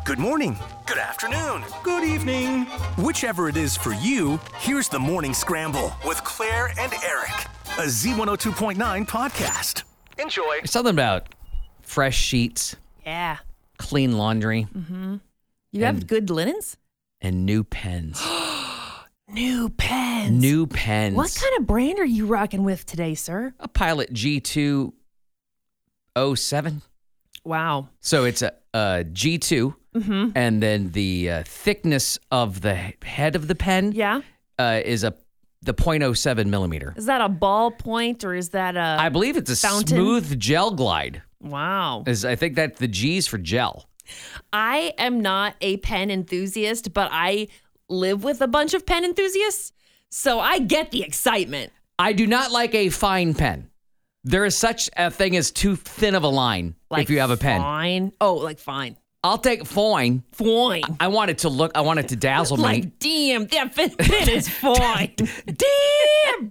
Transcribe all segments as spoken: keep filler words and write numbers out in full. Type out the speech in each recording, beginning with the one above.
Good morning. Good afternoon. Good evening. Whichever it is for you, here's the Morning Scramble with Claire and Eric, a Z one oh two point nine podcast. Enjoy. There's something about fresh sheets, Yeah. clean laundry, You have good linens? and new pens. New pens. New pens. What kind of brand are you rocking with today, sir? A Pilot G two oh seven. Wow. So it's a, a G two, and then the uh, thickness of the he- head of the pen Yeah. uh, is a the point oh seven millimeter. Is that a ball point or is that a I believe it's a fountain? smooth gel glide. Wow. Is I think that the G's for gel. I am not a pen enthusiast, but I live with a bunch of pen enthusiasts, so I get the excitement. I do not like a fine pen. There is such a thing as too thin of a line Like if you have a pen. Fine. Oh, like fine. I'll take fine. Fine. I want it to look, I want it to dazzle me. Like, damn, that pen, pen is fine. Damn!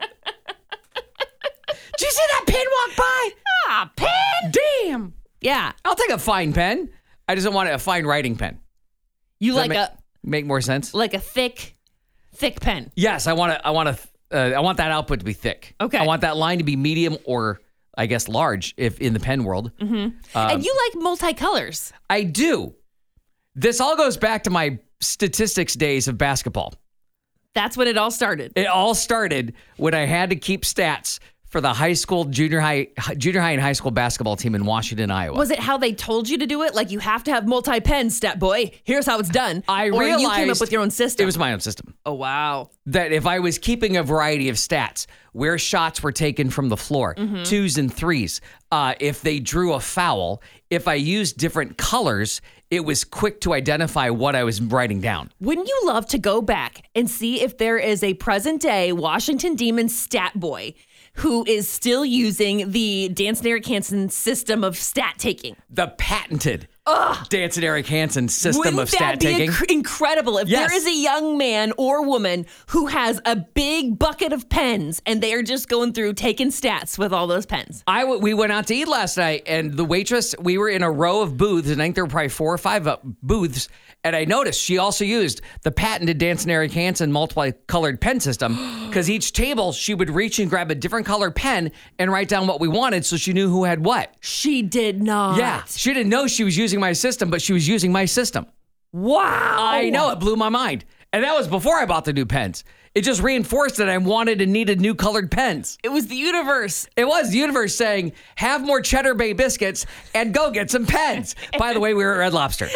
Did you see that pen walk by? Ah, pen. Damn! Yeah. I'll take a fine pen. I just don't want a fine writing pen. You Does that like make, a make more sense? like a thick, thick pen. Yes, I want to. I want to. Uh, I want that output to be thick. Okay. I want that line to be medium or, I guess, large if in the pen world. and you like multicolors. I do. This all goes back to my statistics days of basketball. That's when it all started. It all started when I had to keep stats for the high school, junior high, junior high and high school basketball team in Washington, Iowa. Was it how they told you to do it? Like, you have to have multi-pen, stat boy. Here's how it's done. I or realized you came up with your own system. It was my own system. Oh, wow. That if I was keeping a variety of stats, where shots were taken from the floor, Mm-hmm. twos and threes, uh, if they drew a foul, if I used different colors, it was quick to identify what I was writing down. Wouldn't you love to go back and see if there is a present-day Washington Demons stat boy who is still using the Dance and Eric Hansen system of stat taking? The patented Dance and Eric Hansen system Wouldn't of stat that be taking. inc- incredible if Yes. there is a young man or woman who has a big bucket of pens and they are just going through taking stats with all those pens? I w- we went out to eat last night, and the waitress, we were in a row of booths, and I think there were probably four or five uh, booths, and I noticed she also used the patented Dance and Eric Hansen multicolored pen system, because each table, she would reach and grab a different colored pen and write down what we wanted so she knew who had what. She did not. Yeah, she didn't know she was using my system, but she was using my system. Wow. I know, it blew my mind. And that was before I bought the new pens. It just reinforced that I wanted and needed new colored pens. It was the universe. It was the universe saying, have more Cheddar Bay biscuits and go get some pens. By the way, we were at Red Lobster.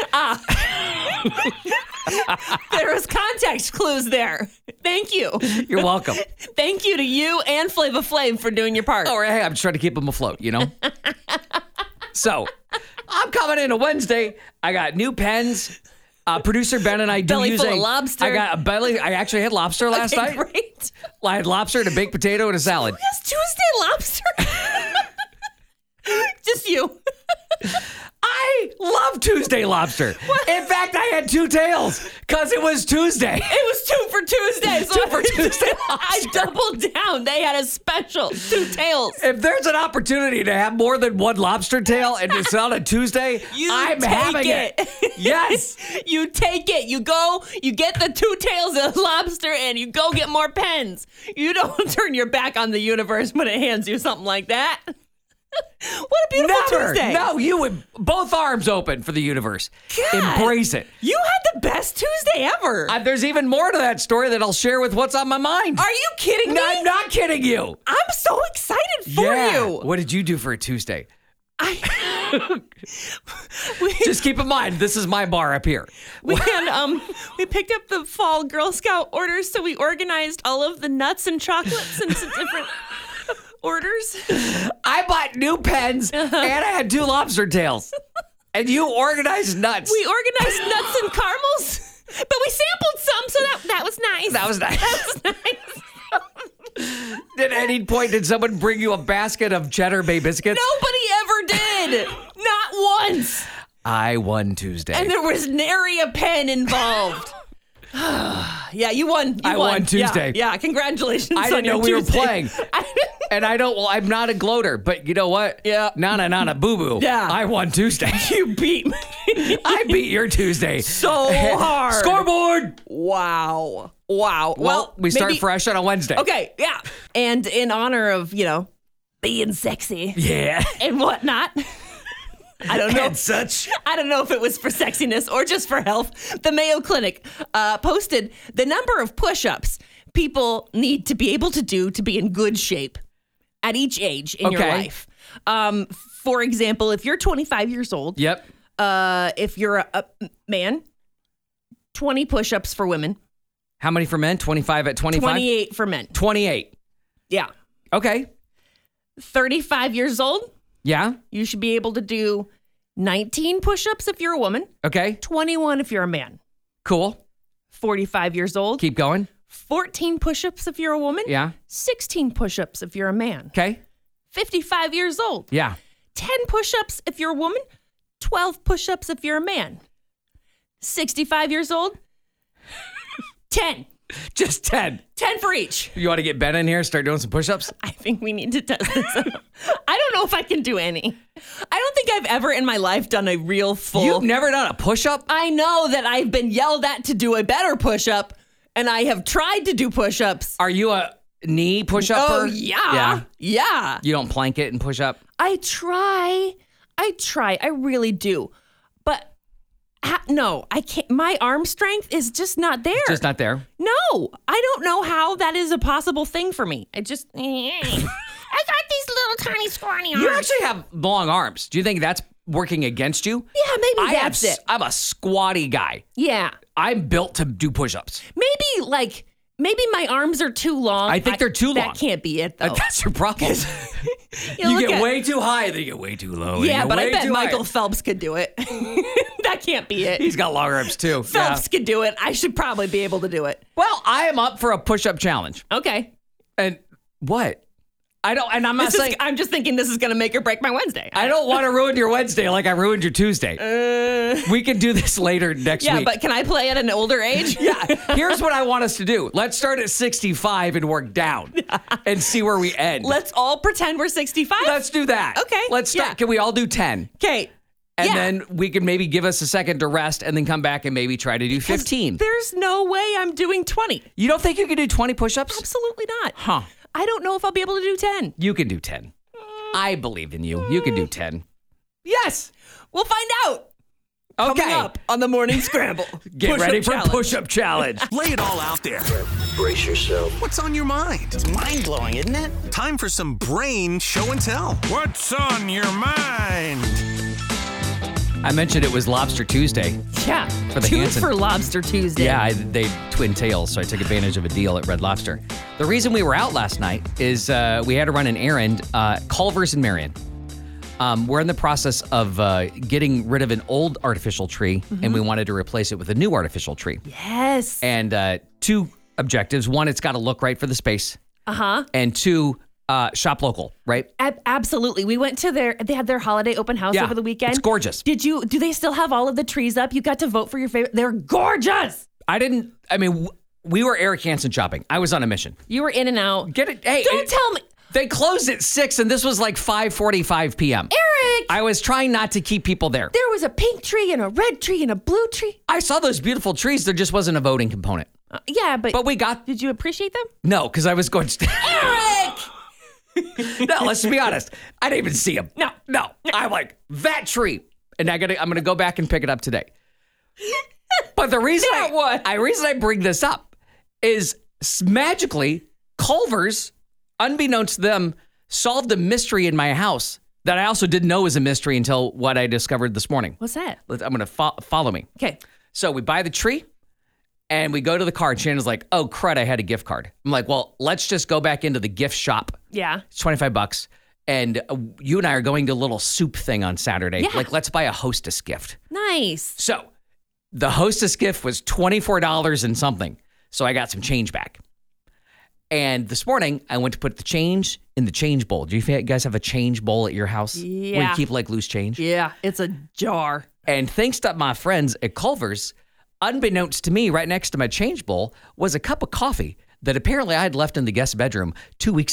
There was context clues there. Thank you. You're welcome. Thank you to you and Flava Flav for doing your part. Or hey, I'm just trying to keep them afloat, you know? So, I'm coming in a Wednesday. I got new pens. Uh, producer Ben and I do Belly use full a of lobster. I got a belly. I actually had lobster last Okay, night. Great. I had lobster and a baked potato and a salad. Yes, Tuesday lobster. Just you. I love Tuesday lobster. In fact, I had two tails because it was Tuesday. It was two for Tuesday. So Two for Tuesday I doubled down. They had a special two tails. If there's an opportunity to have more than one lobster tail and it's on a Tuesday, You I'm take having it. it. Yes. You take it. You go, you get the two tails of lobster and you go get more pens. You don't turn your back on the universe when it hands you something like that. What a beautiful Never. Tuesday. No, you would both arms open for the universe. God. Embrace it. You had the best Tuesday ever. Uh, there's even more to that story that I'll share with what's on my mind. Are you kidding me? No, I'm not kidding you. I'm so excited for yeah. you. What did you do for a Tuesday? I, we, Just keep in mind, this is my bar up here. we had, um we picked up the fall Girl Scout orders, so we organized all of the nuts and chocolates into different orders. I bought new pens and I had two lobster tails. And you organized nuts. We organized nuts and caramels, but we sampled some, so that that was nice. That was nice. That was nice. At any point, did someone bring you a basket of Cheddar Bay biscuits? Nobody ever did. Not once. I won Tuesday. And there was nary a pen involved. Yeah, you won. You I won Tuesday. Yeah, yeah, congratulations. I on didn't your know we were Tuesday. playing. I didn't- And I don't, well, I'm not a gloater, but you know what? Yeah. Nana, nana, boo boo. Yeah. I won Tuesday. You beat me. I beat your Tuesday. So hard. Scoreboard. Wow. Wow. Well, Well, we start maybe- fresh on a Wednesday. Okay, yeah. And in honor of, you know, being sexy Yeah. and whatnot, I don't know. And such. I don't know if it was for sexiness or just for health. The Mayo Clinic uh, posted the number of push-ups people need to be able to do to be in good shape at each age in your Okay. life. Um, for example, if you're twenty-five years old, Yep. uh, if you're a, a man, twenty push-ups for women, How many for men? twenty-five at twenty-five? twenty-eight for men. twenty-eight. Yeah. Okay. thirty-five years old, Yeah. you should be able to do nineteen push-ups if you're a woman, Okay. twenty-one if you're a man. Cool. forty-five years old, Keep going. fourteen push-ups if you're a woman, Yeah. sixteen push-ups if you're a man. Okay. fifty-five years old, Yeah. ten push-ups if you're a woman, twelve push-ups if you're a man. sixty-five years old, ten. Just ten. ten for each. You want to get Ben in here, start doing some push-ups? I think we need to test this out. I don't know if I can do any. I don't think I've ever in my life done a real full. You've never done a push-up? I know that I've been yelled at to do a better push-up, and I have tried to do push-ups. Are you a knee push-upper? Oh, yeah. Yeah. Yeah. You don't plank it and push up? I try. I try. I really do. But ha- no, I can't. My arm strength is just not there. Just not there. No, I don't know how that is a possible thing for me. I just, I got these little tiny scrawny arms. You actually have long arms. Do you think that's working against you? Yeah, maybe I have that's s- it. I'm a squatty guy. Yeah. I'm built to do push-ups. Maybe like, maybe my arms are too long. I think they're too long. That can't be it, though. Uh, That's your problem. You you look get at- way too high, then you get way too low. and Yeah, you get but I way bet too Michael high. Phelps could do it. That can't be it. He's got long arms too. Phelps Yeah. could do it. I should probably be able to do it. Well, I am up for a push-up challenge. Okay. And what? I don't. And I'm not This is, saying I'm just thinking this is going to make or break my Wednesday. I don't want to ruin your Wednesday like I ruined your Tuesday. Uh, We can do this later next yeah, week. but can I play at an older age? Yeah, here's what I want us to do. Let's start at sixty-five and work down and see where we end. Let's all pretend we're sixty-five. Let's do that. Okay, Let's start. yeah. Can we all do ten? Okay. And Yeah. then we can maybe give us a second to rest and then come back and maybe try to do fifteen. There's no way I'm doing twenty. You don't think you can do twenty push-ups? Absolutely not. Huh. I don't know if I'll be able to do ten. You can do ten. I believe in you. You can do ten. Yes. We'll find out. Okay. Coming up on the Morning Scramble. Get Push-up ready for challenge. push-up challenge. Lay it all out there. Brace yourself. What's on your mind? It's mind blowing, isn't it? Time for some brain show and tell. What's on your mind? I mentioned it was Lobster Tuesday. Yeah. For the Two Hanson. for Lobster Tuesday. Yeah, I, they twin tails, so I took advantage of a deal at Red Lobster. The reason we were out last night is uh, we had to run an errand. Uh, Culver's in Marion. Um, we're in the process of uh, getting rid of an old artificial tree, Mm-hmm. and we wanted to replace it with a new artificial tree. Yes. And uh, two objectives: one, it's got to look right for the space, Uh huh. and two, uh, shop local, right? Ab- absolutely. We went to their, they had their holiday open house Yeah, over the weekend. it's gorgeous. Did you, do they still have all of the trees up? You got to vote for your favorite. They're gorgeous. I didn't. I mean, w- we were Eric Hansen shopping. I was on a mission. You were in and out. Get it? Hey, Don't it- tell me. They closed at six, and this was like five forty-five p.m. Eric, I was trying not to keep people there. there was a pink tree and a red tree and a blue tree. I saw those beautiful trees. There just wasn't a voting component. Uh, yeah, but, But we got did you appreciate them? no, because I was going. Eric! No, let's be honest. I didn't even see them. No, no. I'm like that tree, and I gotta. I'm gonna go back and pick it up today. But the reason I, Now what? I reason I bring this up is s- magically Culver's, unbeknownst to them, solved a mystery in my house that I also didn't know was a mystery until what I discovered this morning. What's that? Let- I'm gonna fo- follow me. Okay. So we buy the tree and we go to the car, and Shannon's like, oh, crud, I had a gift card. I'm like, well, let's just go back into the gift shop. Yeah. It's twenty-five bucks. And uh, you and I are going to a little soup thing on Saturday. Yeah. Like, let's buy a hostess gift. Nice. So the hostess gift was twenty-four dollars and something. So I got some change back. And this morning, I went to put the change in the change bowl. Do you guys have a change bowl at your house? Where you Yeah. keep like loose change? Yeah, it's a jar. And thanks to my friends at Culver's, unbeknownst to me, right next to my change bowl was a cup of coffee that apparently I had left in the guest bedroom two weeks ago.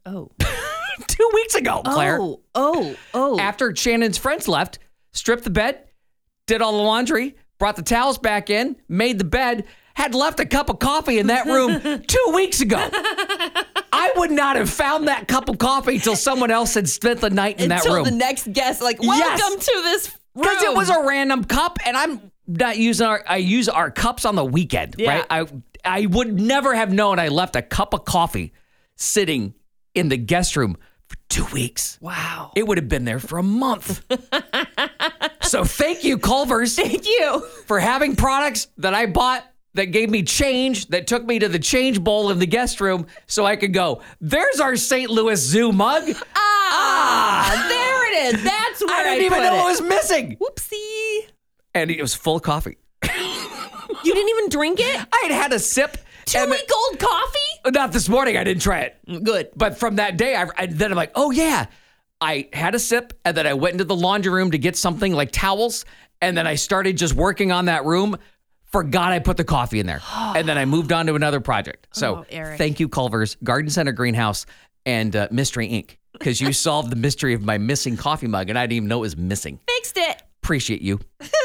Oh. Two weeks ago, Claire. Oh, oh, oh. After Shannon's friends left, stripped the bed, did all the laundry, brought the towels back in, made the bed, had left a cup of coffee in that room two weeks ago. I would not have found that cup of coffee until someone else had spent the night in Until that room. the next guest, like, welcome Yes. to this room. Because it was a random cup, and I'm not using our, I use our cups on the weekend, Yeah. right? I I would never have known I left a cup of coffee sitting in the guest room for two weeks. Wow. It would have been there for a month. So thank you, Culver's, Thank you. for having products that I bought that gave me change, that took me to the change bowl in the guest room so I could go, there's our Saint Louis Zoo mug. Ah, there it is. That's where I, I didn't even put know it. it was missing. Whoopsie. And it was full of coffee. You didn't even drink it? I had had a sip. Two and week old coffee? Not this morning. I didn't try it. Good. But from that day, I, I then I'm like, oh yeah. I had a sip, and then I went into the laundry room to get something like towels, and then I started just working on that room. Forgot I put the coffee in there, and then I moved on to another project. So Oh, Eric. thank you, Culver's, Garden Center Greenhouse, and uh, Mystery Incorporated, because you solved the mystery of my missing coffee mug, and I didn't even know it was missing. Fixed it. Appreciate you.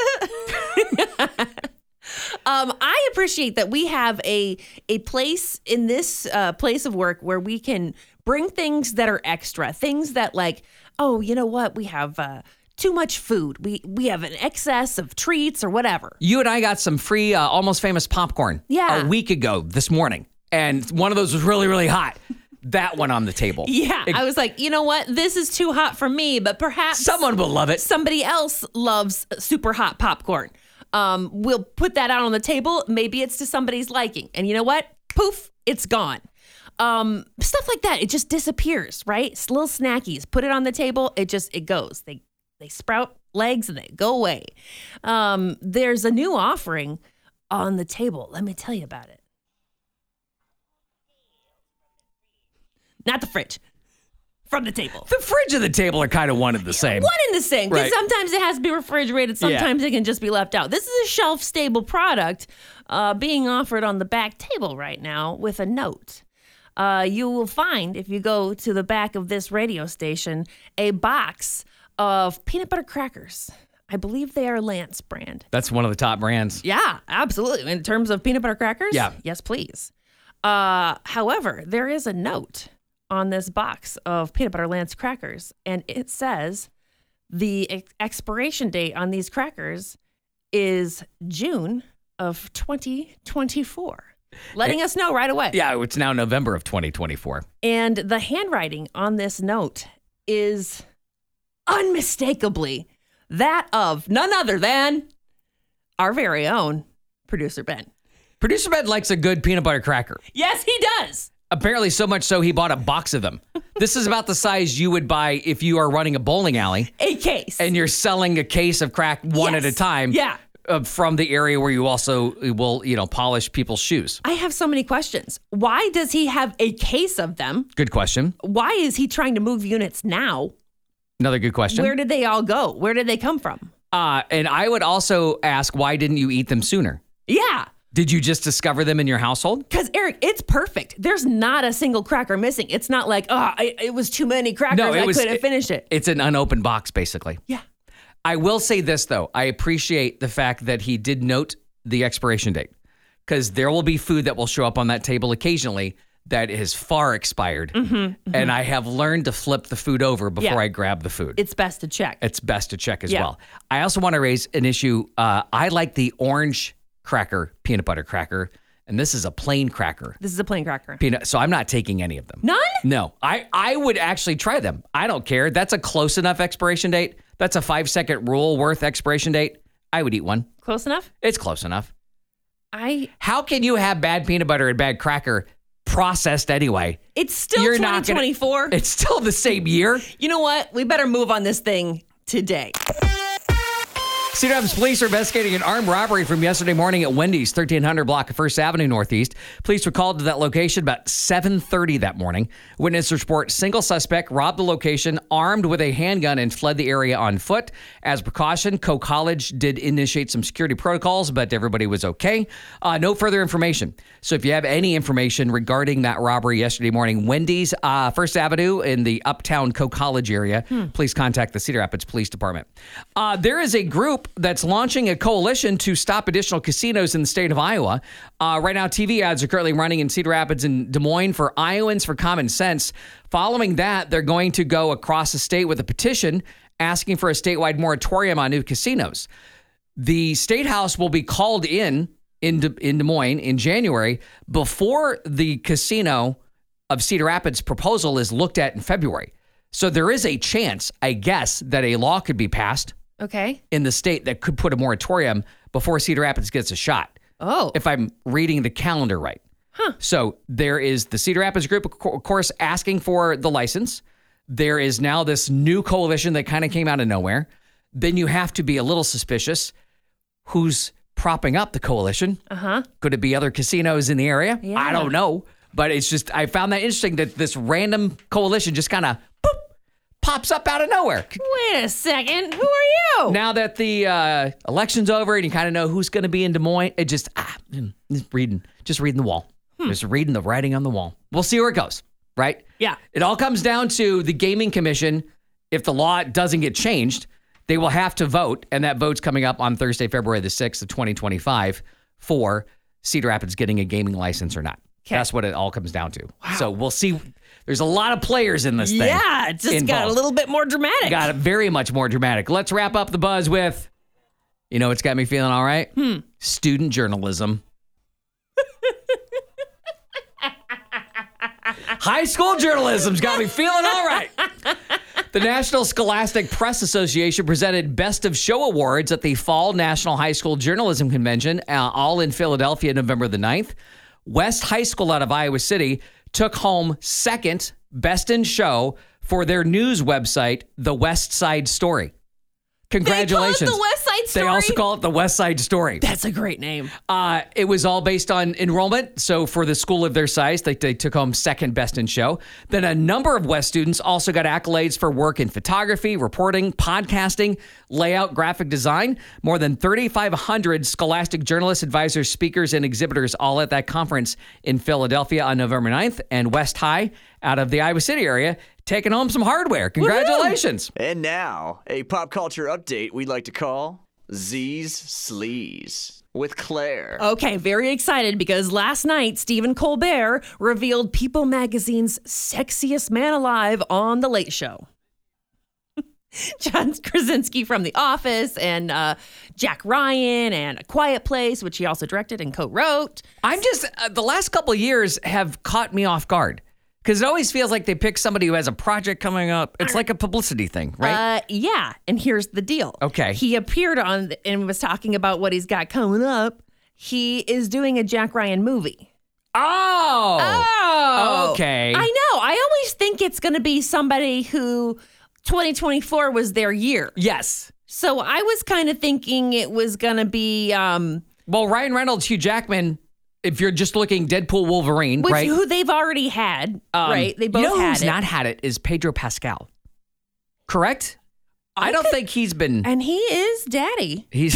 Um, I appreciate that we have a a place in this uh, place of work where we can bring things that are extra, things that like, oh, you know what, we have uh, too much food, we we have an excess of treats or whatever. You and I got some free uh, Almost Famous popcorn Yeah. a week ago this morning, and one of those was really, really hot. That went on the table. Yeah, It- I was like, you know what, this is too hot for me, but perhaps someone will love it. somebody else loves super hot popcorn. Um, we'll put that out on the table. Maybe it's to somebody's liking. And you know what? Poof, it's gone. Um, stuff like that. It just disappears, right? It's little snackies. Put it on the table. It just, it goes. They, they sprout legs and they go away. Um, there's a new offering on the table. Let me tell you about it. Not the fridge. From the table. The fridge and the table are kind of one and the same. One and the same, because Right. sometimes it has to be refrigerated, sometimes it can just be left out. This is a shelf-stable product uh, being offered on the back table right now with a note. Uh, you will find, if you go to the back of this radio station, a box of peanut butter crackers. I believe they are Lance brand. That's one of the top brands. Yeah, absolutely. In terms of peanut butter crackers? Yeah. Yes, please. Uh, however, there is a note on this box of peanut butter Lance crackers, and it says the ex- expiration date on these crackers is June of twenty twenty-four. Letting us know right away. Yeah, it's now November of twenty twenty-four. And the handwriting on this note is unmistakably that of none other than our very own producer Ben. Producer Ben likes a good peanut butter cracker. Yes, he does. Apparently so much so he bought a box of them. This is about the size you would buy if you are running a bowling alley A case. and you're selling a case of crack one Yes. at a time. Yeah. Uh, from the area where you also will, you know, polish people's shoes. I have so many questions. Why does he have a case of them? Good question. Why is he trying to move units now? Another good question. Where did they all go? Where did they come from? Uh, and I would also ask, why didn't you eat them sooner? Yeah. Did you just discover them in your household? Because, Eric, it's perfect. There's not a single cracker missing. It's not like, oh, I, it was too many crackers. No, it I was- couldn't it- finish it. It's an unopened box, basically. Yeah. I will say this, though. I appreciate the fact that he did note the expiration date, because there will be food that will show up on that table occasionally that is far expired. Mm-hmm, mm-hmm. And I have learned to flip the food over before Yeah. I grab the food. It's best to check. It's best to check as Yeah. well. I also want to raise an issue. Uh, I like the orange cracker, peanut butter cracker, and this is a plain cracker. This is a plain cracker. Peanut, so I'm not taking any of them. None? No, I, I would actually try them. I don't care. That's a close enough expiration date. That's a five second rule worth expiration date. I would eat one. Close enough? It's close enough. I. How can you have bad peanut butter and bad cracker processed anyway? It's still You're not gonna- twenty twenty-four. It's still the same year. You know what? We better move on this thing today. Cedar Rapids police are investigating an armed robbery from yesterday morning at Wendy's, thirteen hundred block of First Avenue Northeast. Police were called to that location about seven thirty that morning. Witnesses report single suspect robbed the location armed with a handgun and fled the area on foot. As precaution, Coe College did initiate some security protocols, but everybody was okay. Uh, no further information. So if you have any information regarding that robbery yesterday morning, Wendy's, uh, First Avenue in the uptown Coe College area, hmm. please contact the Cedar Rapids Police Department. Uh, there is a group that's launching a coalition to stop additional casinos in the state of Iowa. Uh, right now, T V ads are currently running in Cedar Rapids and Des Moines for Iowans for Common Sense. Following that, they're going to go across the state with a petition asking for a statewide moratorium on new casinos. The State House will be called in in Des, in Des Moines in January before the casino of Cedar Rapids proposal is looked at in February. So there is a chance, I guess, that a law could be passed Okay. in the state that could put a moratorium before Cedar Rapids gets a shot. Oh. If I'm reading the calendar right. Huh. So there is the Cedar Rapids group, of course, asking for the license. There is now this new coalition that kind of came out of nowhere. Then you have to be a little suspicious. Who's propping up the coalition? Uh-huh. Could it be other casinos in the area? Yeah. I don't know. But it's just, I found that interesting that this random coalition just kind of pops up out of nowhere. Wait a second. Who are you? Now that the uh, election's over and you kind of know who's going to be in Des Moines, it just, ah, just reading, just reading the wall. Hmm. Just reading the writing on the wall. We'll see where it goes, right? Yeah. It all comes down to the Gaming Commission. If the law doesn't get changed, they will have to vote, and that vote's coming up on Thursday, February the sixth of twenty twenty-five for Cedar Rapids getting a gaming license or not. Okay. That's what it all comes down to. Wow. So we'll see. There's a lot of players in this thing. Yeah, it just involved. Got a little bit more dramatic. Got it very much more dramatic. Let's wrap up the buzz with, you know what's got me feeling all right? Hmm. Student journalism. High school journalism's got me feeling all right. The National Scholastic Press Association presented Best of Show Awards at the Fall National High School Journalism Convention, uh, all in Philadelphia, November the ninth. West High School out of Iowa City took home second Best in Show for their news website, The West Side Story. Congratulations. They call it The West Side Story? They also call it The West Side Story. That's a great name. Uh, it was all based on enrollment. So for the school of their size, they, they took home second Best in Show. Then a number of West students also got accolades for work in photography, reporting, podcasting, layout, graphic design. More than thirty-five hundred scholastic journalists, advisors, speakers, and exhibitors all at that conference in Philadelphia on November ninth. And West High out of the Iowa City area taking home some hardware. Congratulations. Woo-hoo! And now, a pop culture update we'd like to call Z's Sleaze with Claire. Okay, very excited because last night, Stephen Colbert revealed People Magazine's sexiest man alive on The Late Show. John Krasinski from The Office and uh, Jack Ryan and A Quiet Place, which he also directed and co-wrote. I'm just, uh, the last couple of years have caught me off guard. Because it always feels like they pick somebody who has a project coming up. It's like a publicity thing, right? Uh, yeah. And here's the deal. Okay. He appeared on and was talking about what he's got coming up. He is doing a Jack Ryan movie. Oh. Oh. Okay. I know. I always think it's going to be somebody who twenty twenty-four was their year. Yes. So I was kind of thinking it was going to be... Um, well, Ryan Reynolds, Hugh Jackman... If you're just looking Deadpool, Wolverine, Which, right? Who they've already had, um, right? They both you know had who's it. not had it is Pedro Pascal. Correct? I, I don't could, think he's been... And he is daddy. He's...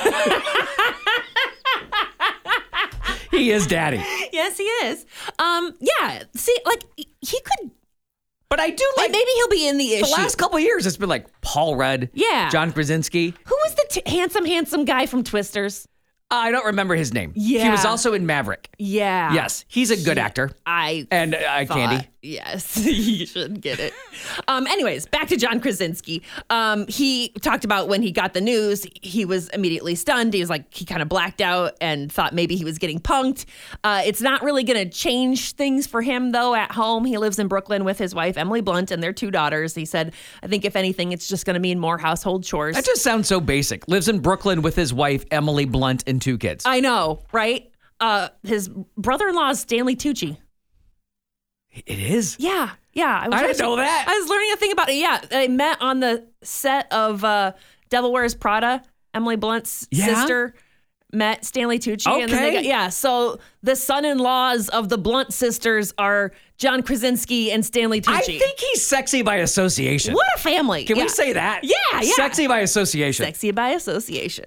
he is daddy. Yes, he is. Um, yeah. See, like, he could... But I do like... Maybe he'll be in the issue. The last couple of years, it's been like Paul Rudd. Yeah. John Krasinski. Who was the t- handsome, handsome guy from Twisters? I don't remember his name. Yeah. He was also in Maverick. Yeah. Yes. He's a good he, actor. I And uh, Candy. Yes. You should get it. um, anyways, back to John Krasinski. Um, he talked about when he got the news, he was immediately stunned. He was like, he kind of blacked out and thought maybe he was getting punked. Uh, it's not really going to change things for him, though, at home. He lives in Brooklyn with his wife, Emily Blunt, and their two daughters. He said, I think if anything, it's just going to mean more household chores. That just sounds so basic. Lives in Brooklyn with his wife, Emily Blunt, and two kids. I know, right? Uh, his brother-in-law is Stanley Tucci. It is? Yeah, yeah. I, was I didn't actually, know that. I was learning a thing about it. Yeah, they met on the set of uh, Devil Wears Prada, Emily Blunt's Yeah? sister, met Stanley Tucci. And then they Okay. got, yeah, so the son-in-laws of the Blunt sisters are John Krasinski and Stanley Tucci. I think he's sexy by association. What a family. Can Yeah. we say that? Yeah, yeah. Sexy by association. Sexy by association.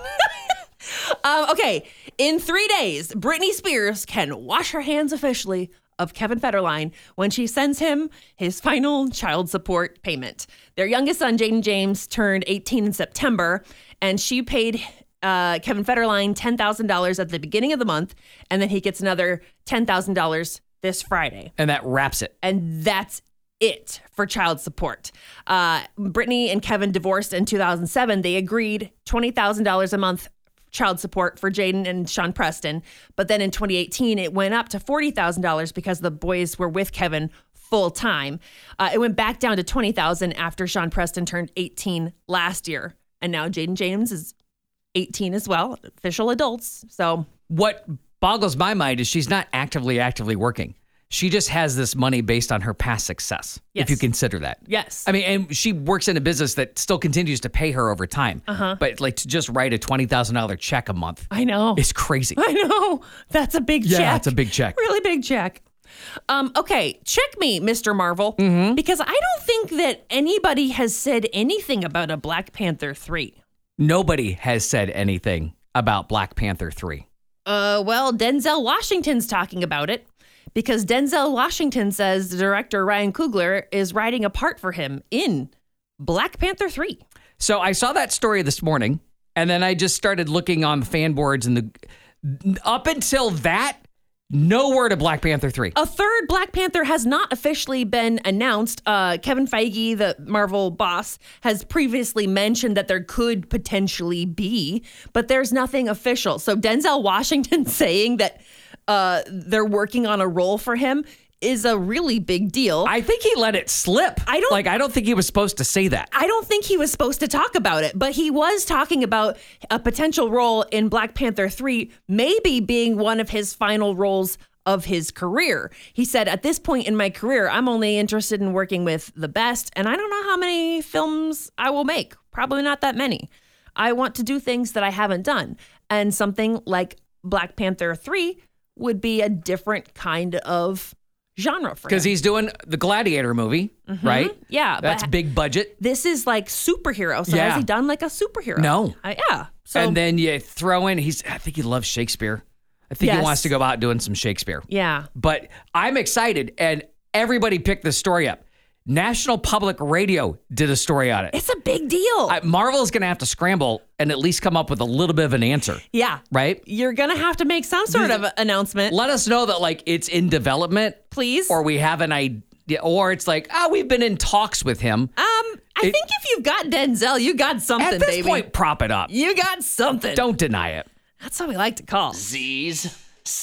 um, okay, in three days, Britney Spears can wash her hands officially of Kevin Federline when she sends him his final child support payment. Their youngest son, Jaden James, turned eighteen in September, and she paid uh, Kevin Federline ten thousand dollars at the beginning of the month, and then he gets another ten thousand dollars this Friday. And that wraps it. And that's it for child support. Uh, Brittany and Kevin divorced in two thousand seven. They agreed twenty thousand dollars a month child support for Jaden and Sean Preston. But then in twenty eighteen, it went up to forty thousand dollars because the boys were with Kevin full time. Uh, it went back down to twenty thousand dollars after Sean Preston turned eighteen last year. And now Jaden James is eighteen as well, official adults. So What boggles my mind is she's not actively, actively working. She just has this money based on her past success, Yes. if you consider that. yes. I mean, and she works in a business that still continues to pay her over time. Uh-huh. But like to just write a twenty thousand dollars check a month I know. is crazy. I know. That's a big Yeah, check. it's a big check. Really big check. Um, okay, check me, Mister Marvel, Mm-hmm. because I don't think that anybody has said anything about a Black Panther three. Nobody has said anything about Black Panther three. Uh, well, Denzel Washington's talking about it because Denzel Washington says the director Ryan Coogler is writing a part for him in Black Panther three. So I saw that story this morning, and then I just started looking on fan boards, and the up until that, no word of Black Panther three. A third Black Panther has not officially been announced. Uh, Kevin Feige, the Marvel boss, has previously mentioned that there could potentially be, but there's nothing official. So Denzel Washington saying that uh, they're working on a role for him is a really big deal. I think he let it slip. I don't- like. I don't think he was supposed to say that. I don't think he was supposed to talk about it, but he was talking about a potential role in Black Panther three, maybe being one of his final roles of his career. He said, at this point in my career, I'm only interested in working with the best, and I don't know how many films I will make. Probably not that many. I want to do things that I haven't done. And something like Black Panther three would be a different kind of genre for him. Because he's doing the Gladiator movie, right? Yeah, but- That's big budget. This is like superhero. So Yeah. has he done like a superhero? No. Uh, yeah. So and then you throw in, he's, I think he loves Shakespeare. I think he Yes. wants to go out doing some Shakespeare. yeah. But I'm excited, and everybody picked this story up. National Public Radio did a story on it. It's a big deal. I, Marvel is going to have to scramble and at least come up with a little bit of an answer, yeah. right? You're going to have to make some sort of announcement, Let us know that like it's in development, please. or we have an idea, or it's like, oh, we've been in talks with him. um, I It- think if you've got Denzel, you got something, At this baby. point, prop it up. You got something. Don't deny it. That's what we like to call. Z's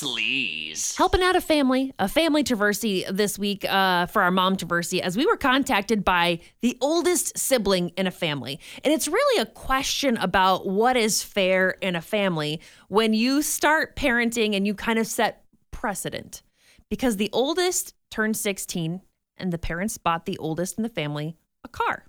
Sleaze. Helping out a family, a family traversy this week uh, for our mom traversy, as we were contacted by the oldest sibling in a family. And it's really a question about what is fair in a family when you start parenting and you kind of set precedent. Because the oldest turned sixteen and the parents bought the oldest in the family a car.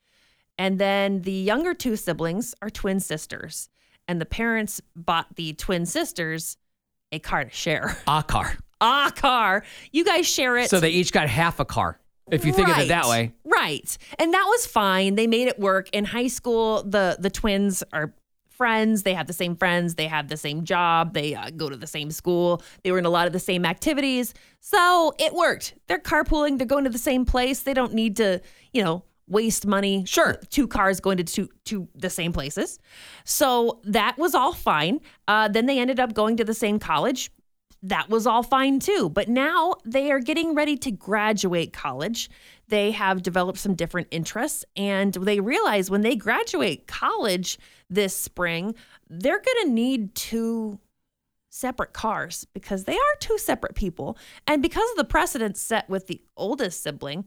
And then the younger two siblings are twin sisters. And the parents bought the twin sisters a car to share. A car. A car. You guys share it. So they each got half a car, if you think of it that Right. way. Right. And that was fine. They made it work. In high school, the the twins are friends. They have the same friends. They have the same job. They uh, go to the same school. They were in a lot of the same activities. So it worked. They're carpooling. They're going to the same place. They don't need to, you know, waste money. Sure. Two cars going to two, to the same places. So that was all fine. Uh, then they ended up going to the same college. That was all fine too. But now they are getting ready to graduate college. They have developed some different interests, and they realize when they graduate college this spring, they're going to need two separate cars because they are two separate people. And because of the precedent set with the oldest sibling,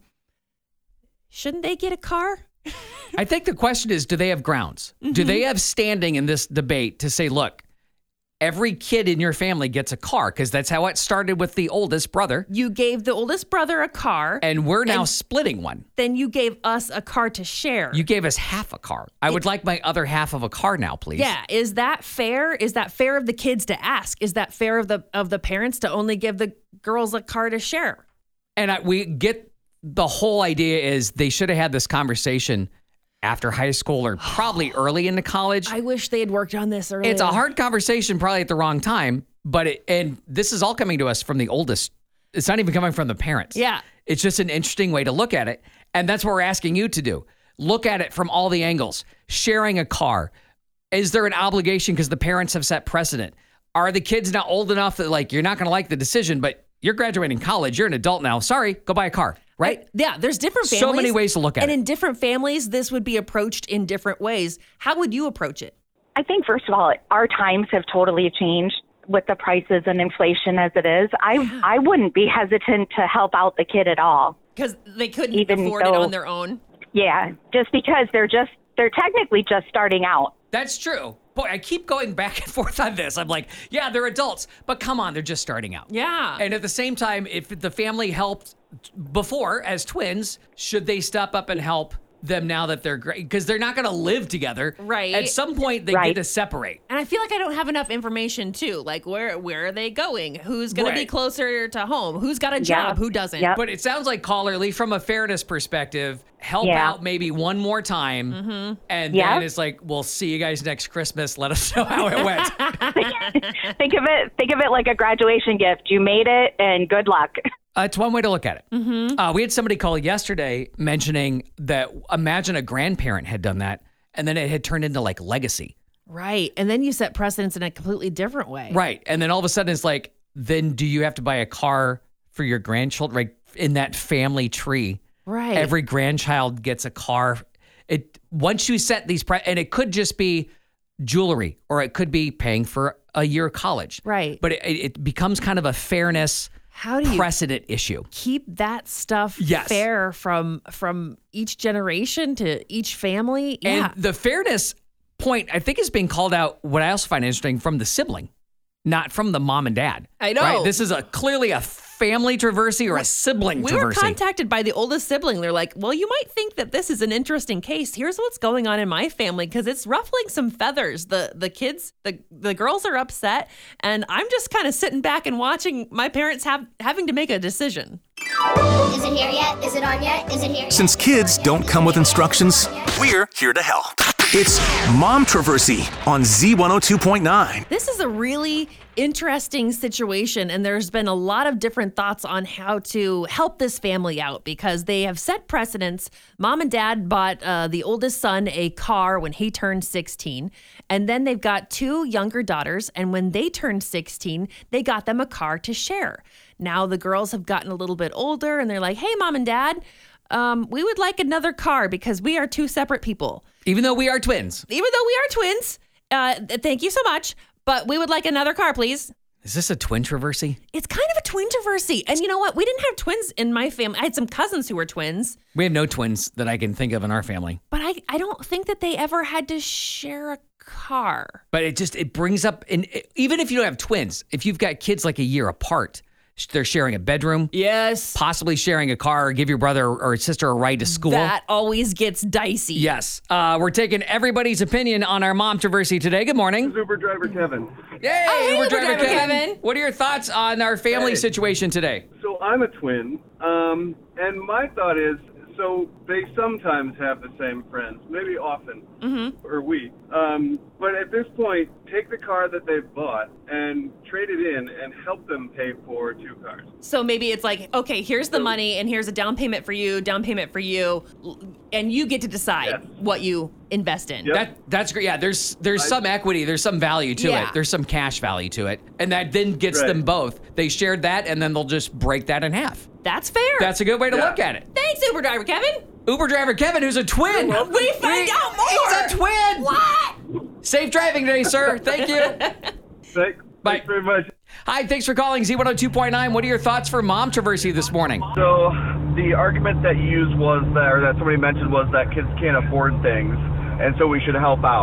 shouldn't they get a car? I think the question is, do they have grounds? Mm-hmm. Do they have standing in this debate to say, look, every kid in your family gets a car because that's how it started with the oldest brother. You gave the oldest brother a car. And we're now And- splitting one. Then you gave us a car to share. You gave us half a car. I would like my other half of a car now, please. Yeah, is that fair? Is that fair of the kids to ask? Is that fair of the of the parents to only give the girls a car to share? And I, we get the whole idea is they should have had this conversation after high school or probably early into college. I wish they had worked on this earlier. It's a hard conversation, probably at the wrong time, but it, and this is all coming to us from the oldest. It's not even coming from the parents. Yeah. It's just an interesting way to look at it. And that's what we're asking you to do. Look at it from all the angles. Sharing a car. Is there an obligation because the parents have set precedent? Are the kids now old enough that like you're not going to like the decision, but you're graduating college, you're an adult now. Sorry, go buy a car, right? Yeah, there's different families. So many ways to look at and it. And in different families, this would be approached in different ways. How would you approach it? I think, first of all, our times have totally changed with the prices and inflation as it is. I I wouldn't be hesitant to help out the kid at all. Because they couldn't Even afford it though- on their own. Yeah, just because they're just, they're technically just starting out. That's true. Boy, I keep going back and forth on this. I'm like, yeah, they're adults, but come on, they're just starting out. Yeah. And at the same time, if the family helped before as twins, should they step up and help them now that they're great? Because they're not going to live together. Right. At some point, they Right. get to separate. And I feel like I don't have enough information too. Like where where are they going? Who's going to be Right. closer to home? Who's got a Yeah. job? Who doesn't? Yep. But it sounds like, caller Lee, from a fairness perspective, help Yeah. out maybe one more time. Mm-hmm. And Yeah. then it's like, we'll see you guys next Christmas. Let us know how it went. think of it, think of it like a graduation gift. You made it, and good luck. Uh, it's one way to look at it. Mm-hmm. Uh, we had somebody call yesterday mentioning that imagine a grandparent had done that and then it had turned into like legacy. Right. And then you set precedents in a completely different way. Right. And then all of a sudden it's like, then do you have to buy a car for your grandchildren? Right. In that family tree, Right. every grandchild gets a car. It once you set these, pre- and it could just be jewelry or it could be paying for a year of college. Right. But it, it becomes kind of a fairness How do you precedent issue. keep that stuff Yes. fair from from each generation to each family? Yeah. And the fairness point, I think, is being called out, what I also find interesting, from the sibling, not from the mom and dad. I know. Right? This is a clearly a family traversy or a sibling we were traversy. contacted by the oldest sibling. They're like, well, you might think that this is an interesting case. Here's what's going on in my family because it's ruffling some feathers. The the kids, the the girls are upset, and I'm just kind of sitting back and watching my parents have having to make a decision. Is it here yet? Is it on yet? Is it here yet? Since kids don't come with instructions, we're here to help. It's Mom Traversy on Z one oh two point nine. This is a really interesting situation, and there's been a lot of different thoughts on how to help this family out because they have set precedents. Mom and dad bought uh, the oldest son a car when he turned sixteen, and then they've got two younger daughters, and when they turned sixteen, they got them a car to share. Now the girls have gotten a little bit older, and they're like, hey, Mom and Dad, um, we would like another car because we are two separate people. Even though we are twins. Even though we are twins, uh, th- thank you so much, but we would like another car, please. Is this a twin traversy? It's kind of a twin traversy. And you know what? We didn't have twins in my family. I had some cousins who were twins, We have no twins that I can think of in our family. but I, I don't think that they ever had to share a car. But it just, it brings up, and even if you don't have twins, if you've got kids like a year apart, they're sharing a bedroom, Yes. possibly sharing a car, or give your brother or sister a ride to school. That always gets dicey. Yes. Uh, we're taking everybody's opinion on our Mom Traversy today. Good morning. Uber driver Kevin. Yay, Oh, hey, Uber Uber driver driver Kevin. Kevin. What are your thoughts on our family Hey. situation today? So I'm a twin, um, and my thought is, so they sometimes have the same friends, maybe often, Mm-hmm. or we. Um, but at this point, take the car that they've bought and trade it in and help them pay for two cars. So maybe it's like, okay, here's the money and here's a down payment for you, down payment for you, l- and you get to decide Yes. what you invest in. Yep. That that's great. Yeah, there's there's some equity, there's some value to Yeah. it. There's some cash value to it. And that then gets Right. them both. They shared that and then they'll just break that in half. That's fair. That's a good way to Yeah. look at it. Thanks, Uber driver Kevin. Uber driver Kevin, who's a twin. welcome. We find out more. He's a twin. What? Safe driving today, sir. Thank you. Thank, Bye. Thanks very much. Hi, thanks for calling Z one oh two point nine. What are your thoughts for Mom Traversy this morning? So the argument that you used was that, or that somebody mentioned was that kids can't afford things, and so we should help out.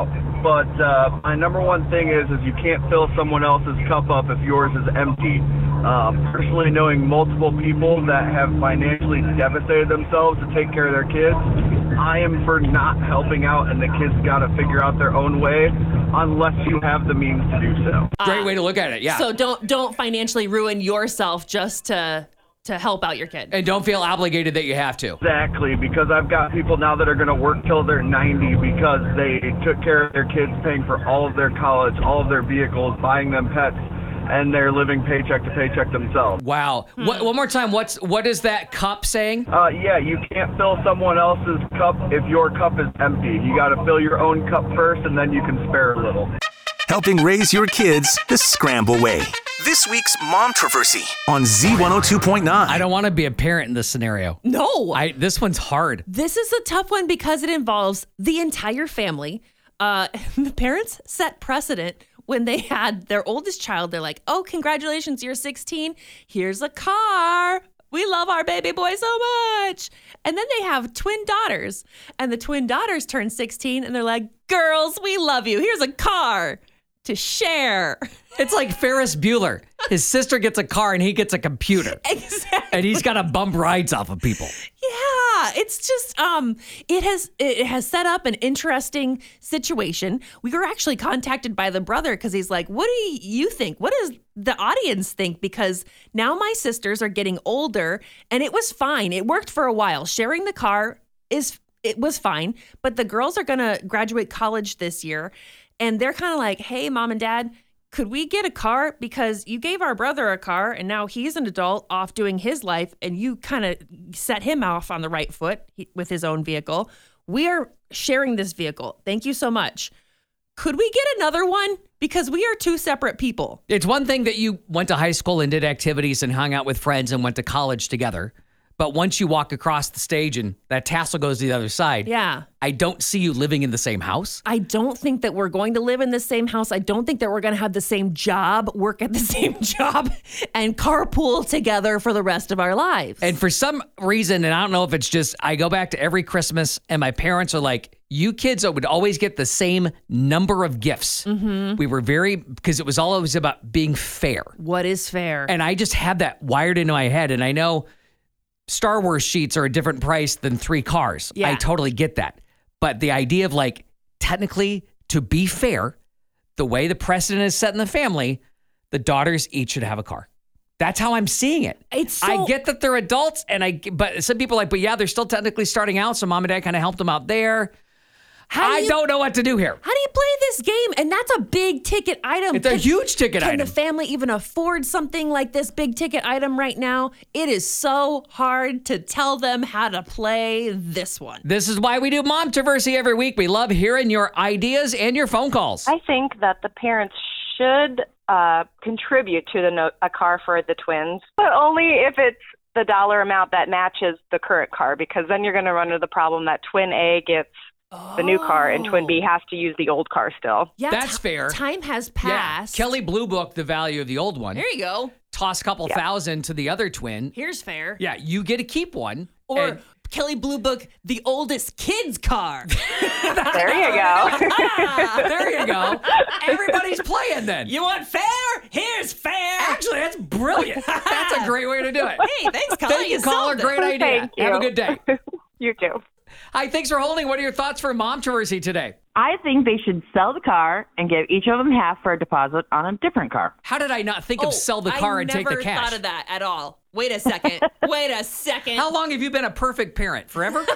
but uh, my number one thing is is you can't fill someone else's cup up if yours is empty. Uh, personally, knowing multiple people that have financially devastated themselves to take care of their kids, I am for not helping out, and the kids got to figure out their own way unless you have the means to do so. Great way to look at it, yeah. So don't don't financially ruin yourself just to to help out your kid. And don't feel obligated that you have to. Exactly, because I've got people now that are going to work till they're ninety because they took care of their kids, paying for all of their college, all of their vehicles, buying them pets, and they're living paycheck to paycheck themselves. Wow. Hmm. What, one more time, what's what is that cup saying? Uh, yeah, you can't fill someone else's cup if your cup is empty. You got to fill your own cup first, and then you can spare a little. Helping raise your kids the Scramble way. This week's Momtroversy on Z one oh two point nine. I don't want to be a parent in this scenario. No. I, this one's hard. This is a tough one because it involves the entire family. Uh, the parents set precedent when they had their oldest child. They're like, oh, congratulations, you're sixteen. Here's a car. We love our baby boy so much. And then they have twin daughters. And the twin daughters turn sixteen and they're like, girls, we love you. Here's a car to share. It's like Ferris Bueller. His sister gets a car and he gets a computer. Exactly. And he's got to bump rides off of people. Yeah, it's just um it has it has set up an interesting situation. We were actually contacted by the brother because he's like, what do you think? What does the audience think? Because now my sisters are getting older and it was fine. It worked for a while. Sharing the car is it was fine, but the girls are gonna graduate college this year. And they're kind of like, hey, mom and dad, could we get a car? Because you gave our brother a car and now he's an adult off doing his life and you kind of set him off on the right foot with his own vehicle. We are sharing this vehicle. Thank you so much. Could we get another one? Because we are two separate people. It's one thing that you went to high school and did activities and hung out with friends and went to college together. But once you walk across the stage and that tassel goes to the other side, yeah, I don't see you living in the same house. I don't think that we're going to live in the same house. I don't think that we're going to have the same job, work at the same job, and carpool together for the rest of our lives. And for some reason, and I don't know if it's just, I go back to every Christmas and my parents are like, you kids would always get the same number of gifts. Mm-hmm. We were very, because it was always about being fair. What is fair? And I just had that wired into my head. And I know Star Wars sheets are a different price than three cars. Yeah. I totally get that. But the idea of like, technically, to be fair, the way the precedent is set in the family, the daughters each should have a car. That's how I'm seeing it. It's so- I get that they're adults, and I. But some people are like, but yeah, they're still technically starting out, so mom and dad kind of helped them out there. How do I you- don't know what to do here. How do you play this game? And that's a big ticket item. It's a huge ticket Can item. the family even afford something like this big ticket item right now? It is so hard to tell them how to play this one. This is why we do Momtroversy every week. We love hearing your ideas and your phone calls. I think that the parents should uh, contribute to the no- a car for the twins, but only if it's the dollar amount that matches the current car, because then you're going to run into the problem that twin A gets the new car and twin B has to use the old car still. Yeah, That's t- fair. Time has Yeah. passed. Kelly Blue Book the value of the old one. There you go. Toss a couple thousand to the other twin. Here's fair. Yeah, you get to keep one. Or and- Kelly Blue Book, the oldest kid's car. There you go. there you go. Everybody's playing then. You want fair? Here's fair. Actually, that's brilliant. That's a great way to do it. Hey, thanks, caller. Thank you, caller. solved it. Great idea. Thank you. Have a good day. You too. Hi, thanks for holding. What are your thoughts for Momtroversy today? I think they should sell the car and give each of them half for a deposit on a different car. How did I not think Oh, of sell the car I and take the never cash? thought of that at all. Wait a second. Wait a second. How long have you been a perfect parent? Forever?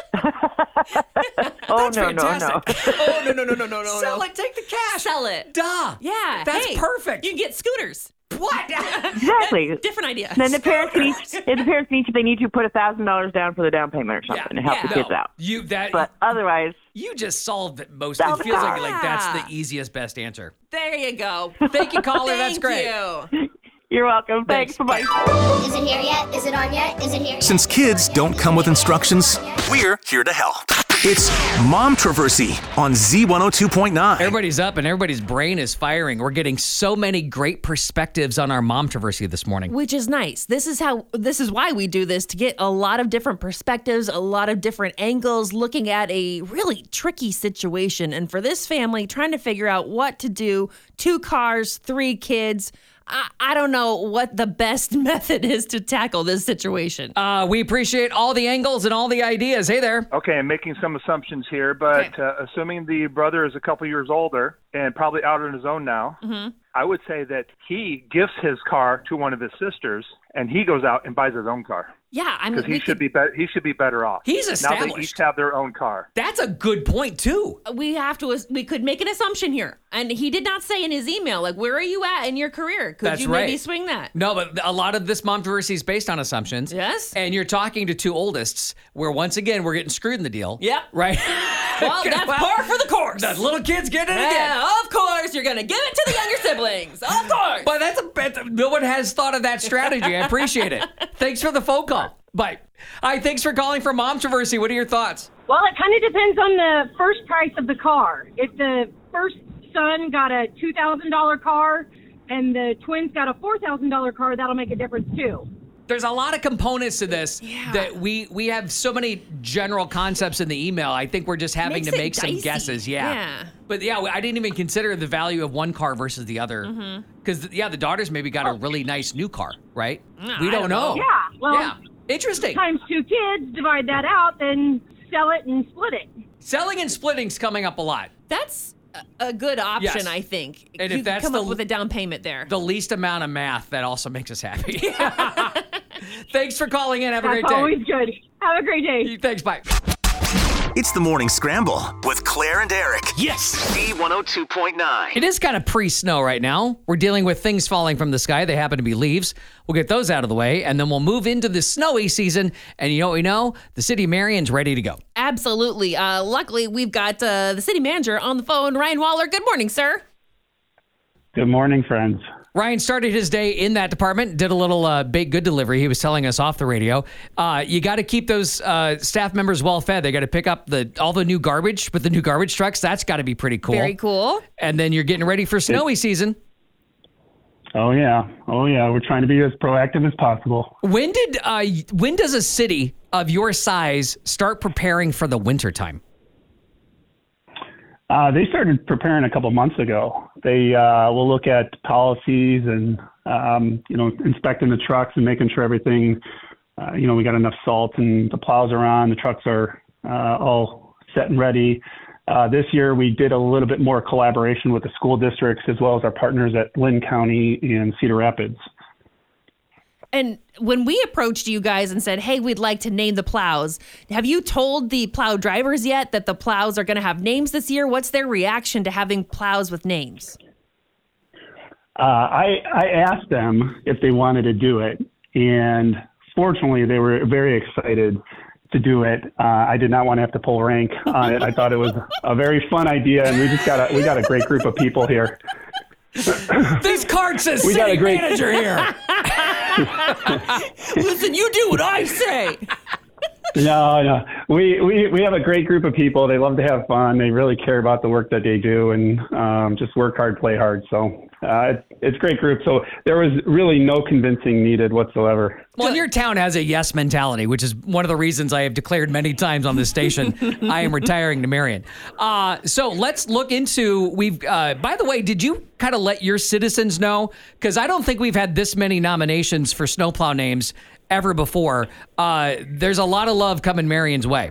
Oh, That's no, no, no. fantastic. Oh, no, no, no, no, no, no. Sell no. it, take the cash. Sell it. Duh. Yeah. That's hey, perfect. You can get scooters. What? Exactly. Different idea. Then the parents can each, if the parents can each, if they need to put a thousand dollars down for the down payment or something Yeah, to help yeah. the kids No, out. You that But otherwise, you just solved it most. Sell It the feels like, car. like that's the easiest, best answer. There you go. Thank you, caller. That's Thank great. you. you're welcome. Thanks. Thanks. Bye-bye. Is it here yet? Is it on yet? Is it here yet? Since kids don't come with instructions, we're here to help. It's Momtroversy on Z one oh two point nine. Everybody's up and everybody's brain is firing. We're getting so many great perspectives on our Momtroversy this morning. Which is nice. This is how this is why we do this, to get a lot of different perspectives, a lot of different angles, looking at a really tricky situation. And for this family, trying to figure out what to do. Two cars, three kids. I, I don't know what the best method is to tackle this situation. Uh, we appreciate all the angles and all the ideas. Hey there. Okay, I'm making some assumptions here, but Okay. uh, assuming the brother is a couple years older and probably out on his own now, Mm-hmm. I would say that he gifts his car to one of his sisters, and he goes out and buys his own car. Yeah, I mean, Because he we should could- be, be he should be better off. He's Now established. they each have their own car. That's a good point, too. we have to, we could make an assumption here. And he did not say in his email, like, where are you at in your career? Could That's you maybe right. swing that? No, but a lot of this Momtroversy is based on assumptions. Yes. And you're talking to two oldists where, once again, we're getting screwed in the deal. Yep. Right? Well, that's par for the course. The little kids getting it again. Yeah, of course, you're going to give it to the younger siblings. Of course. But that's a bet. No one has thought of that strategy. I appreciate it. Thanks for the phone call. Bye. Hi, thanks for calling for Momtroversy. What are your thoughts? Well, it kind of depends on the first price of the car. If the first son got a two thousand dollars car and the twins got a four thousand dollars car, that'll make a difference too. There's a lot of components to this Yeah. that we we have so many general concepts in the email. I think we're just having Makes to it make some dicey. guesses. Yeah. Yeah. But yeah, I didn't even consider the value of one car versus the other. Mm-hmm. Because, yeah, the daughters maybe got a really nice new car, right? Mm, we I don't, don't know. know. Yeah, well, Yeah. Interesting. times two kids, divide that out, then sell it and split it. Selling and splitting's coming up a lot. That's a- a good option, Yes. I think. And you if can that's come the- up with a down payment there. The least amount of math, that also makes us happy. Thanks for calling in. Have a That's great day. always good. Have a great day. Thanks. Bye. It's the Morning Scramble with Claire and Eric. Yes. Z one oh two point nine. It is kind of pre-snow right now. We're dealing with things falling from the sky. They happen to be leaves. We'll get those out of the way, and then we'll move into the snowy season. And you know what we know? The city of Marion's ready to go. Absolutely. Uh, luckily, we've got uh, the city manager on the phone, Ryan Waller. Good morning, sir. Good morning, friends. Ryan started his day in that department, did a little uh, baked good delivery. He was telling us off the radio. Uh, you got to keep those uh, staff members well fed. They got to pick up the all the new garbage with the new garbage trucks. That's got to be pretty cool. Very cool. And then you're getting ready for snowy season. Oh, yeah. Oh, yeah. We're trying to be as proactive as possible. When did uh, when does a city of your size start preparing for the wintertime? Uh, they started preparing a couple months ago. They uh, will look at policies and, um, you know, inspecting the trucks and making sure everything, uh, you know, we got enough salt and the plows are on, the trucks are uh, all set and ready. Uh, this year, we did a little bit more collaboration with the school districts as well as our partners at Lynn County and Cedar Rapids. And when we approached you guys and said, hey, we'd like to name the plows, have you told the plow drivers yet that the plows are going to have names this year? What's their reaction to having plows with names? Uh, I, I asked them if they wanted to do it, and fortunately, they were very excited to do it. Uh, I did not want to have to pull rank on it. I thought it was a very fun idea, and we just got a, we got a great group of people here. This card says We got city a great- manager here. Listen, you do what I say. No, no. We, we, we have a great group of people. They love to have fun. They really care about the work that they do and um, just work hard, play hard. So uh, it's, it's a great group. So there was really no convincing needed whatsoever. Well, your town has a yes mentality, which is one of the reasons I have declared many times on this station I am retiring to Marion. Uh, so let's look into, we've, uh, by the way, did you kind of let your citizens know? Because I don't think we've had this many nominations for snowplow names ever before. Uh, there's a lot of love coming Marion's way.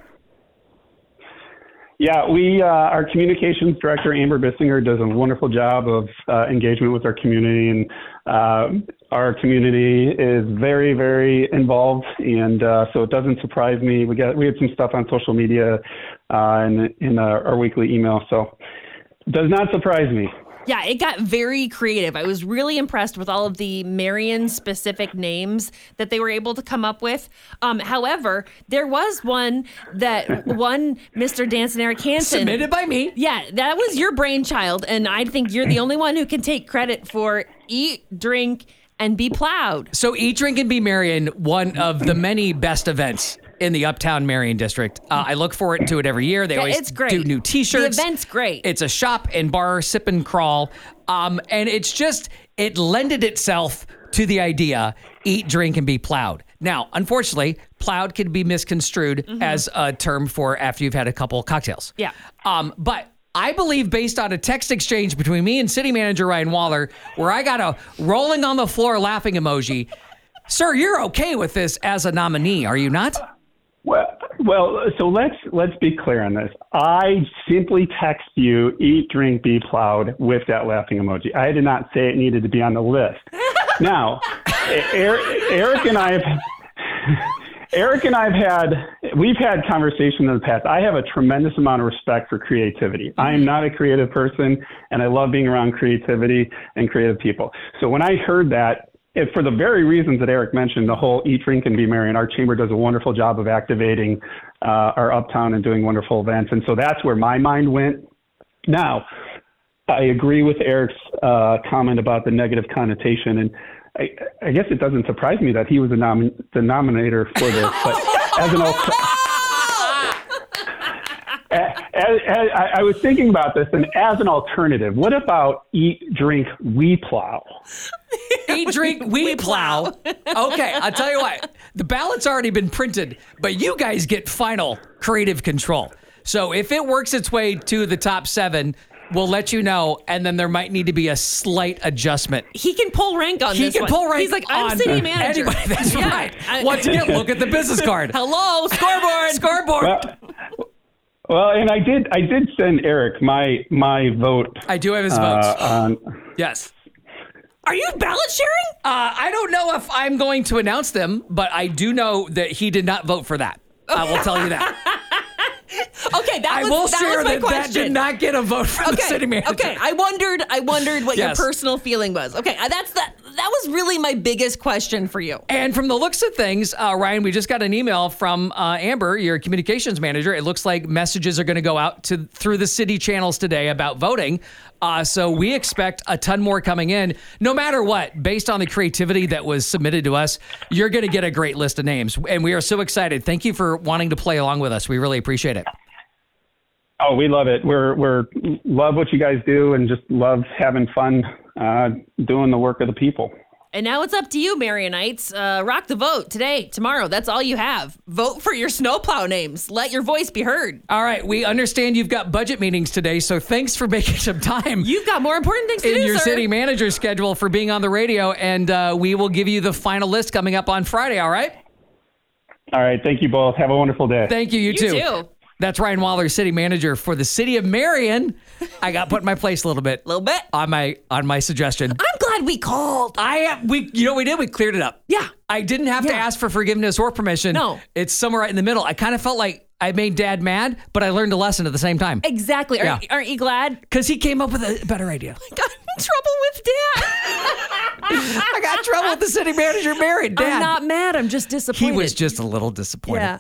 Yeah, we, uh, our communications director, Amber Bissinger, does a wonderful job of uh, engagement with our community, and uh, our community is very, very involved, and uh, so it doesn't surprise me. We got we had some stuff on social media uh, in, in our, our weekly email, so it does not surprise me. Yeah, it got very creative. I was really impressed with all of the Marion-specific names that they were able to come up with. Um, however, there was one that one Mister Dance and Eric Hansen. Submitted by me. Yeah, that was your brainchild, and I think you're the only one who can take credit for Eat, Drink, and Be Plowed. So Eat, Drink, and Be Marion, one of the many best events in the Uptown Marion district. Uh, I look forward to it every year. They Yeah, always it's great. do new T-shirts. The event's great. It's a shop and bar, sip and crawl. Um, and it's just, it lended itself to the idea, eat, drink, and be plowed. Now, unfortunately, plowed can be misconstrued Mm-hmm. as a term for after you've had a couple cocktails. Yeah. Um, but I believe based on a text exchange between me and city manager Ryan Waller, where I got a rolling on the floor laughing emoji, sir, you're okay with this as a nominee, are you not? Well, well, so let's let's be clear on this. I simply text you, eat, drink, be plowed with that laughing emoji. I did not say it needed to be on the list. Now, Eric, Eric and I have Eric and I've had we've had conversations in the past. I have a tremendous amount of respect for creativity. I am not a creative person, and I love being around creativity and creative people. So when I heard that, if for the very reasons that Eric mentioned, the whole eat, drink, and be merry, and our chamber does a wonderful job of activating uh, our uptown and doing wonderful events. And so that's where my mind went. Now, I agree with Eric's uh, comment about the negative connotation. And I, I guess it doesn't surprise me that he was the, nom- the nominator for this. But as an al- as, as, I, I was thinking about this, and as an alternative, what about eat, drink, we plow? Eat, drink, we plow. Okay, I'll tell you what. The ballot's already been printed, but you guys get final creative control. So if it works its way to the top seven, we'll let you know, and then there might need to be a slight adjustment. He can pull rank on he this can one. pull rank He's like, I'm on city manager. Anybody, that's Yeah. right. I- Once again, look at the business card. Hello, scoreboard. Scoreboard. Well, well, and I did I did send Eric my my vote. I do have his uh, votes. on, Yes. Are you ballot sharing? Uh, I don't know if I'm going to announce them, but I do know that he did not vote for that. I will tell you that. Okay, that I was, will that share was my that question. that did not get a vote from the Okay, city manager. okay. I wondered. I wondered what Yes. your personal feeling was. Okay, uh, that's that. That was really my biggest question for you. And from the looks of things, uh, Ryan, we just got an email from uh, Amber, your communications manager. It looks like messages are going to go out to through the city channels today about voting. Uh, so we expect a ton more coming in. No matter what, based on the creativity that was submitted to us, you're going to get a great list of names. And we are so excited. Thank you for wanting to play along with us. We really appreciate it. Oh, we love it. We're we're love what you guys do, and just love having fun uh, doing the work of the people. And now it's up to you, Marionites. Uh, rock the vote today, tomorrow. That's all you have. Vote for your snowplow names. Let your voice be heard. All right, we understand you've got budget meetings today, so thanks for making some time. You've got more important things to in do, your sir. city manager schedule for being on the radio, and uh, we will give you the final list coming up on Friday. All right. All right. Thank you both. Have a wonderful day. Thank you. You, You too. too. That's Ryan Waller, city manager for the city of Marion. I got put in my place a little bit. A little bit. on my on my suggestion. I'm glad we called. I we you know what we did we cleared it up. Yeah. I didn't have to Yeah. ask for forgiveness or permission. No. It's somewhere right in the middle. I kind of felt like I made Dad mad, but I learned a lesson at the same time. Exactly. Aren't, Yeah. aren't you glad? Because he came up with a better idea. I got in trouble with Dad. I got in trouble with the city manager, Marion. Dad. I'm not mad. I'm just disappointed. He was just a little disappointed. Yeah.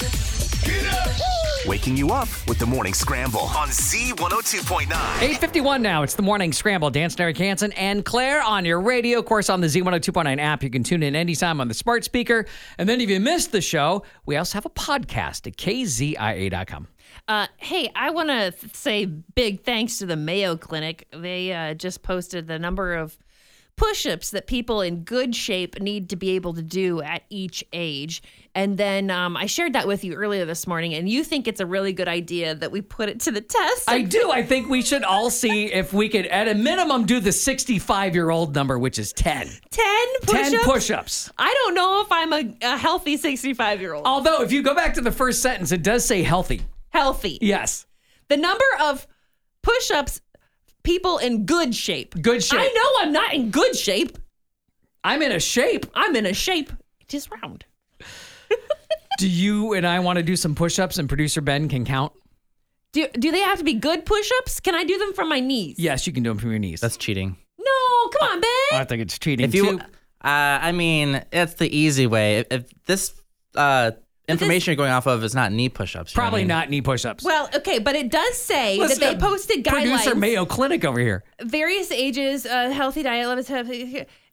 Waking you up with the Morning Scramble on Z one oh two point nine. eight fifty-one now. It's the Morning Scramble. Dan Eric Hansen and Claire on your radio. Of course, on the Z one oh two point nine app. You can tune in anytime on the smart speaker. And then if you missed the show, we also have a podcast at K Z I A dot com. Uh, hey, I want to th- say big thanks to the Mayo Clinic. They uh, just posted the number of push-ups that people in good shape need to be able to do at each age. And then um, I shared that with you earlier this morning, and you think it's a really good idea that we put it to the test. I do. I think we should all see if we could, at a minimum, do the sixty-five-year-old number, which is ten. ten push-ups? ten push-ups. I don't know if I'm a, a healthy sixty-five-year-old. Although, if you go back to the first sentence, it does say healthy. Healthy. Yes. The number of push-ups people in good shape. Good shape. I know I'm not in good shape. I'm in a shape. I'm in a shape. It is round. Do you and I want to do some push-ups, and producer Ben can count? Do do they have to be good push-ups? Can I do them from my knees? Yes, you can do them from your knees. That's cheating. No, come on, Ben. I think it's cheating If you, too. uh, I mean, it's the easy way. If, if this uh, information you're going off of is not knee push-ups, you know what I Probably mean? not knee push-ups. Well, okay, but it does say Listen that they to posted Producer guidelines. Mayo Clinic over here. Various ages, uh, healthy diet levels. Have,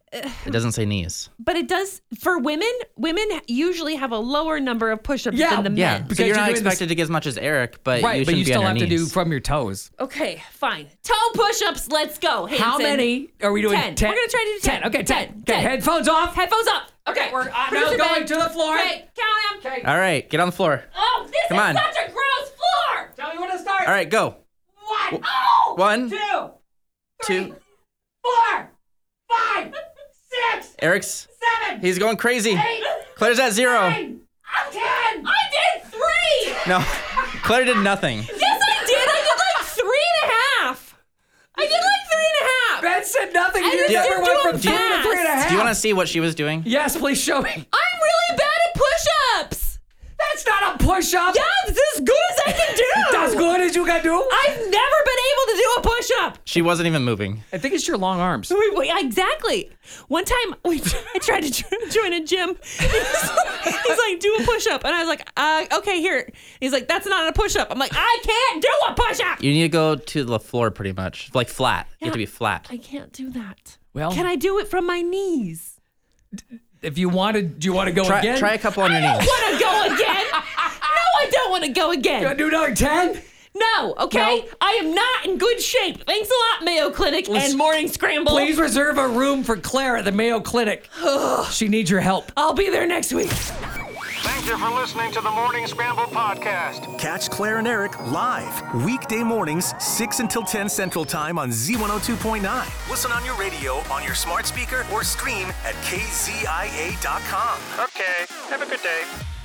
It doesn't say knees. But it does for women. Women usually have a lower number of push-ups Yeah, than the men. Yeah, so you're, you're not doing expected this- to get as much as Eric, but right, you but you shouldn't be still on have your to do knees. from your toes. Okay, fine. Toe push-ups. Let's go. Hanson. How many are we doing? Ten. We're gonna try to do ten. Okay, ten. Ten. Okay, headphones off. Headphones up. Okay, we're uh, Producer now going Ben. to the floor. Okay, count them. Okay. All right, get on the floor. Oh, this Come is on. such a gross floor. Tell me when to start. All right, go. One. Oh. One, Two. two. Four. Five. Six. Eric's. Seven. He's going crazy. Eight. Claire's at zero. Nine. Ten. I did three. No, Claire did nothing. Yes, I did. I did like three and a half. I did like three and a half. Ben said nothing. I You just never didn't went do from it three to three and a fast. half. Do you want to see what she was doing? Yes, please show me. I'm really bad at push-ups. That's not a push-up. Yeah, it's as good as I can do. As good as you can do. I've never been able to do a push-up. She wasn't even moving. I think it's your long arms. Wait, wait, exactly. One time, we, I tried to jo- join a gym. He's like, he's like, do a push-up. And I was like, uh, okay, here. He's like, that's not a push-up. I'm like, I can't do a push-up. You need to go to the floor pretty much. Like flat. You have to be flat. I can't do that. Well, Can I do it from my knees? if you wanted, do you want to go Try, again? try a couple on your I knees. don't want to go again. No, I don't want to go You again. want to do another ten? No, okay? No. I am not in good shape. Thanks a lot, Mayo Clinic Let's- and Morning Scramble. Please reserve a room for Claire at the Mayo Clinic. She needs your help. I'll be there next week. Thank you for listening to the Morning Scramble podcast. Catch Claire and Eric live weekday mornings, six until ten Central Time on Z one oh two point nine. Listen on your radio, on your smart speaker, or stream at K Z I A dot com. Okay, have a good day.